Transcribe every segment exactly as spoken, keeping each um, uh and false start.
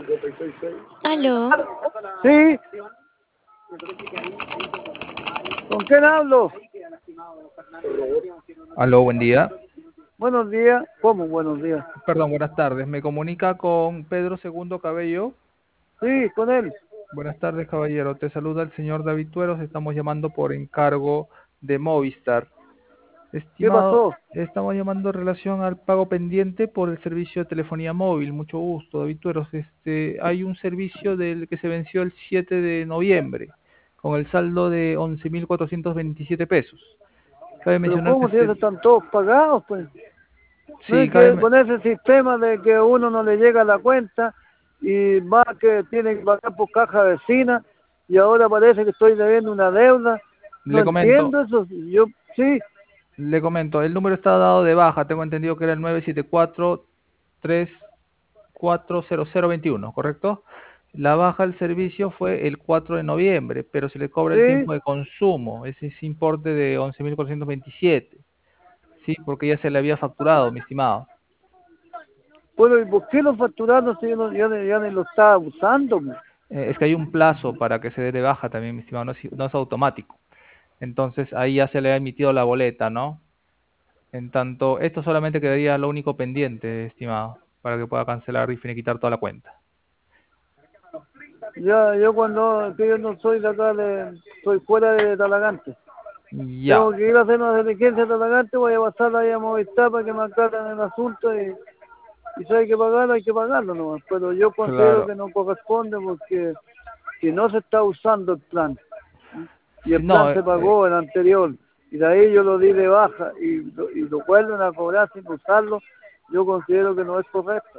Aló, Sí, ¿con quién hablo? Aló, buen día. Buenos días. ¿Cómo buenos días? Perdón, buenas tardes. Me comunica con Pedro Segundo Cabello. Sí, con él. Buenas tardes, caballero. Te saluda el señor David Tueros. Estamos llamando por encargo de Movistar. ¿Qué Estimado, pasó? estamos llamando en relación al pago pendiente por el servicio de telefonía móvil. Mucho gusto, David Tueros. Este, hay un servicio del que se venció el siete de noviembre con el saldo de once mil cuatrocientos veintisiete pesos. Cabe Pero mencionar que ¿cómo si este, esos están todos pagados, pues? No sí, es cabe, que me- con ese sistema de que uno no le llega a la cuenta y va que tiene que pagar por caja vecina y ahora parece que estoy debiendo una deuda. No le comento. entiendo eso. Yo, sí, Le comento, el número está dado de baja, tengo entendido que era el nueve siete cuatro tres cuatro cero cero veintiuno, ¿correcto? La baja del servicio fue el cuatro de noviembre, pero se le cobra el sí. tiempo de consumo, ese es importe de once mil cuatrocientos veintisiete, ¿sí? Porque ya se le había facturado, mi estimado. Bueno, ¿y por qué lo facturaron si yo, no, yo, ni- yo ni lo estaba usando, pues? Eh, es que hay un plazo para que se dé de baja también, mi estimado, no es, no es automático. Entonces ahí ya se le ha emitido la boleta, ¿no? En tanto, esto solamente quedaría lo único pendiente, estimado, para que pueda cancelar y finiquitar toda la cuenta. Ya, yo cuando, que yo no soy de acá, de, soy fuera de Talagante. Ya, Tengo que ir a hacer una diligencia a Talagante, voy a pasar ahí a Movistar para que me aclaren el asunto y, y si hay que pagarlo, hay que pagarlo nomás. Pero yo considero claro. que no corresponde porque si no se está usando el plan, y el Sí, no, plan eh, se eh, pagó el anterior, y de ahí yo lo di de baja y, lo- y lo vuelven a cobrar sin usarlo, yo considero que no es correcto.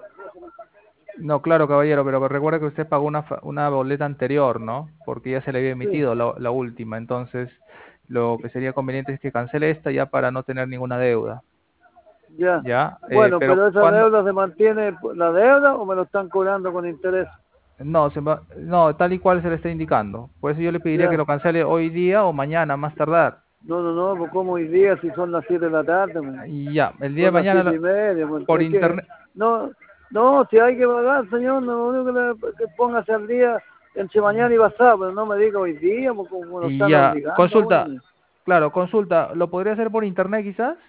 no, claro, caballero, pero recuerda que usted pagó una, fa- una boleta anterior, ¿no? Porque ya se le había Sí, emitido la, la última. Entonces, lo que sería conveniente es que cancele esta ya para no tener ninguna deuda. ya. ¿Ya? Eh, Bueno, pero pero esa cuando... deuda se mantiene la deuda o me lo están cobrando con interés. No, se va- no, tal y cual se le está indicando. Por eso yo le pediría que Ya. lo cancele hoy día o mañana, más tardar. No, no, no, pues como hoy día si son las siete de la tarde, pues. Y ya, el día de Son las mañana siete lo- y media, pues. por Es que, internet... no, no, si hay que pagar, señor, no, lo único que, le, que póngase al día entre mañana y pasado, pero no me diga hoy día, porque como lo Y están ya, obligando a uno. consulta, claro, consulta, ¿lo podría hacer por internet quizás?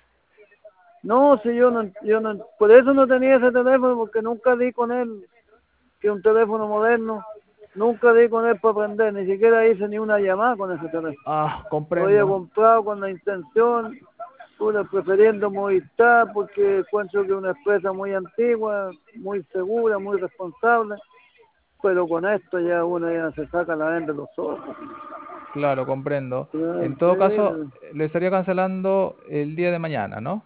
No, si yo no, yo no, por eso no tenía ese teléfono, porque nunca di con él, que un teléfono moderno, nunca di con él para aprender, ni siquiera hice ni una llamada con ese teléfono. Ah, Lo había comprendo. comprado con la intención, una prefiriendo Movistar porque encuentro que es una empresa muy antigua, muy segura, muy responsable, pero con esto ya uno ya se saca la venda de los ojos. Claro, comprendo. Ya, En todo caso, sí, le estaría cancelando el día de mañana, ¿no?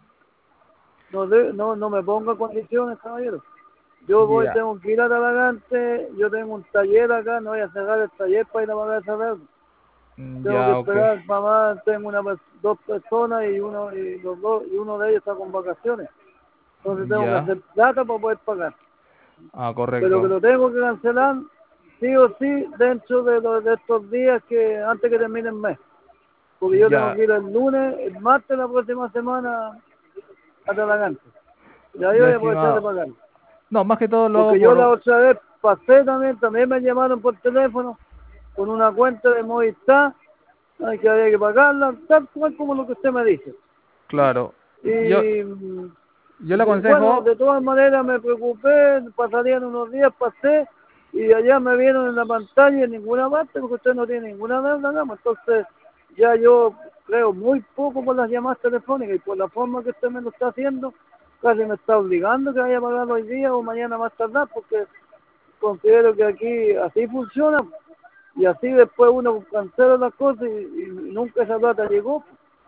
no, de- no, no me ponga condiciones, caballero. Yo voy, Ya, tengo que ir a Talagante, yo tengo un taller acá, no voy a cerrar el taller para ir a pagar esa deuda. mm, Tengo que ya, ok. esperar, mamá, tengo una, per- dos personas y uno, y los dos, y uno de ellos está con vacaciones. Entonces tengo que Ya. hacer plata para poder pagar. Ah, Pero que correcto. lo tengo que cancelar sí o sí dentro de, los- de estos días que antes que termine el mes. Porque yo tengo Ya, que ir el lunes, el martes la próxima semana a Talagante. Y ahí ya, voy a aprovechar de estimado. pagar. No, más que todo lo hago Porque yo la por... otra vez pasé también, también me llamaron por teléfono con una cuenta de Movistar, ay, que había que pagarla, tal cual como lo que usted me dice. Claro. Yo, Y, mm, yo le de- bueno, aconsejo... de todas maneras me preocupé, pasarían unos días, pasé, y allá me vieron en la pantalla en ninguna parte, porque usted no tiene ninguna deuda, nada más. Entonces, ya yo creo muy poco por las llamadas telefónicas y por la forma que usted me lo está haciendo, casi me está obligando que vaya a pagar hoy día o mañana más tardar, porque considero que aquí así funciona, y así después uno cancela las cosas y, y nunca esa plata llegó.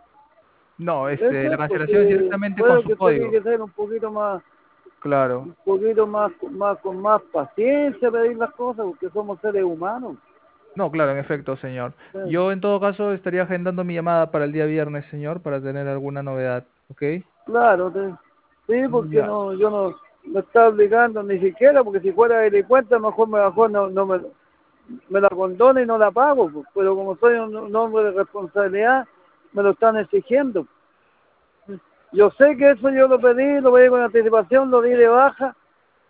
No, Eso este, la es cancelación es porque directamente con creo su que usted tiene código. que ser un poquito más, Claro. un poquito más, más con más paciencia pedir las cosas, porque somos seres humanos. No, claro, en efecto, señor. Eh, Yo en todo caso estaría agendando mi llamada para el día viernes, señor, para tener alguna novedad, ¿ok? Claro, te- sí, porque Ya. no, yo no me está obligando ni siquiera, porque si fuera delincuente mejor me mejor no, no me, me la condono y no la pago, pues, pero como soy un, un hombre de responsabilidad, me lo están exigiendo. Yo sé que eso yo lo pedí, lo pedí con anticipación, lo di de baja,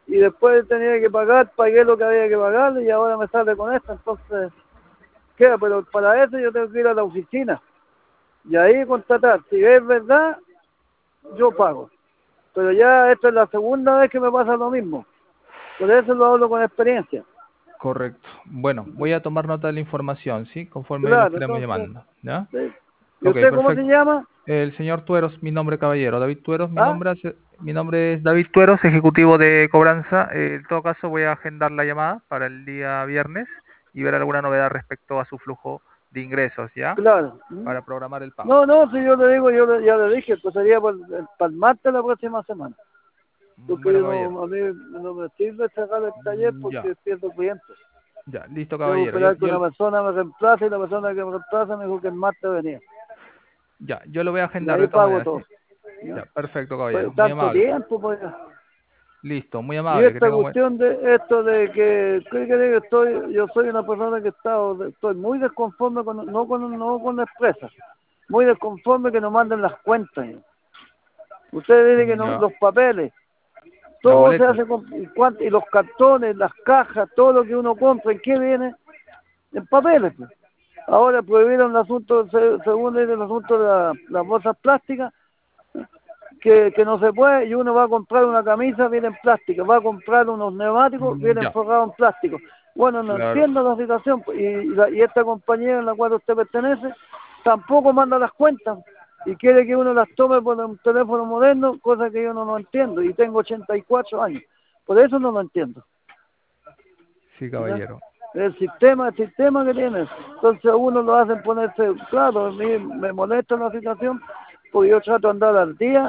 y después tenía que pagar, pagué lo que había que pagar y ahora me sale con esto, entonces, ¿qué? Pero para eso yo tengo que ir a la oficina y ahí contratar. Si es verdad, yo pago. Pero ya esta es la segunda vez que me pasa lo mismo. Por eso lo hablo con experiencia. Correcto. Bueno, voy a tomar nota de la información, ¿sí? Conforme lo Claro, estaremos entonces, llamando, ¿ya? sí. ¿Y Ok, usted cómo se perfecto. llama? El señor Tueros, mi nombre caballero. David Tueros, mi ¿Ah? nombre, hace- mi nombre es David Tueros, ejecutivo de cobranza. Eh, en todo caso, voy a agendar la llamada para el día viernes y ver alguna novedad respecto a su flujo de ingresos, ¿ya? Claro. ¿Mm? Para programar el pago. No, no, si yo le digo, yo le- ya le dije, pues sería para el, para el martes la próxima semana. Porque Bueno, yo caballero. no, a mí no me sirve cerrar el taller Mm, Ya, porque pierdo clientes. ya, listo, Debo caballero. Yo, esperar que yo, una persona me reemplace y la persona que me reemplaza me dijo que el martes venía. ya, yo lo voy a Y agendar ahí de todas pago maneras, ¿sí? todo. ¿Ya? Ya, perfecto, caballero. Pues Muy tanto amable. tiempo, pues. Listo, muy Y amable. Que esta tenga un buen... cuestión de esto de que, ¿qué quiere que estoy? Yo soy una persona que he estado, estoy muy desconforme con, no con, no con la empresa, muy desconforme que nos manden las cuentas. Usted dice que no, Ya, los papeles, la todo se boleta. hace con, y, cuant- y los cartones, las cajas, todo lo que uno compra, ¿en qué viene? En papeles. Pues. Ahora prohibieron el asunto, se- según el asunto de la- las bolsas plásticas, que, que no se puede, y uno va a comprar una camisa, viene en plástico, va a comprar unos neumáticos, Mm, vienen Ya, forrados en plástico. Bueno, no claro. entiendo la situación, pues, y, y la- y esta compañía en la cual usted pertenece tampoco manda las cuentas y quiere que uno las tome por un teléfono moderno, cosa que yo no lo entiendo, y tengo ochenta y cuatro años, por eso no lo entiendo. Sí, ¿Ya? caballero. El sistema, el sistema que tiene, entonces a uno lo hacen ponerse, claro, a mí me molesta la situación, porque yo trato de andar al día,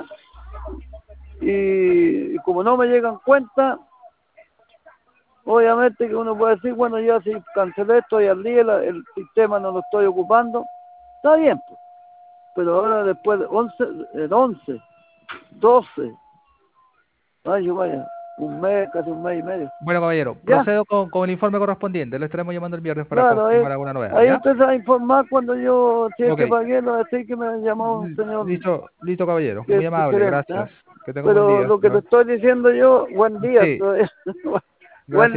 y, y como no me llegan cuentas, obviamente que uno puede decir, bueno, ya si cancelé, estoy al día, la- el sistema no lo estoy ocupando, está bien, pues. Pero ahora después de once, el once, doce, ay, vaya, un mes, casi un mes y medio. Bueno, caballero, Ya, procedo con, con el informe correspondiente. Lo estaremos llamando el viernes para claro, ahí, confirmar alguna novedad, ahí ¿ya? usted se va a informar cuando yo, si es Ok. que pagué, lo decir que me llamó un L- señor Listo, listo, caballero. que Muy es amable, diferente, ¿ah? gracias. Que tenga un buen Pero día. lo Hasta que te luego. estoy diciendo yo, buen día, Sí, todavía. Buen gracias.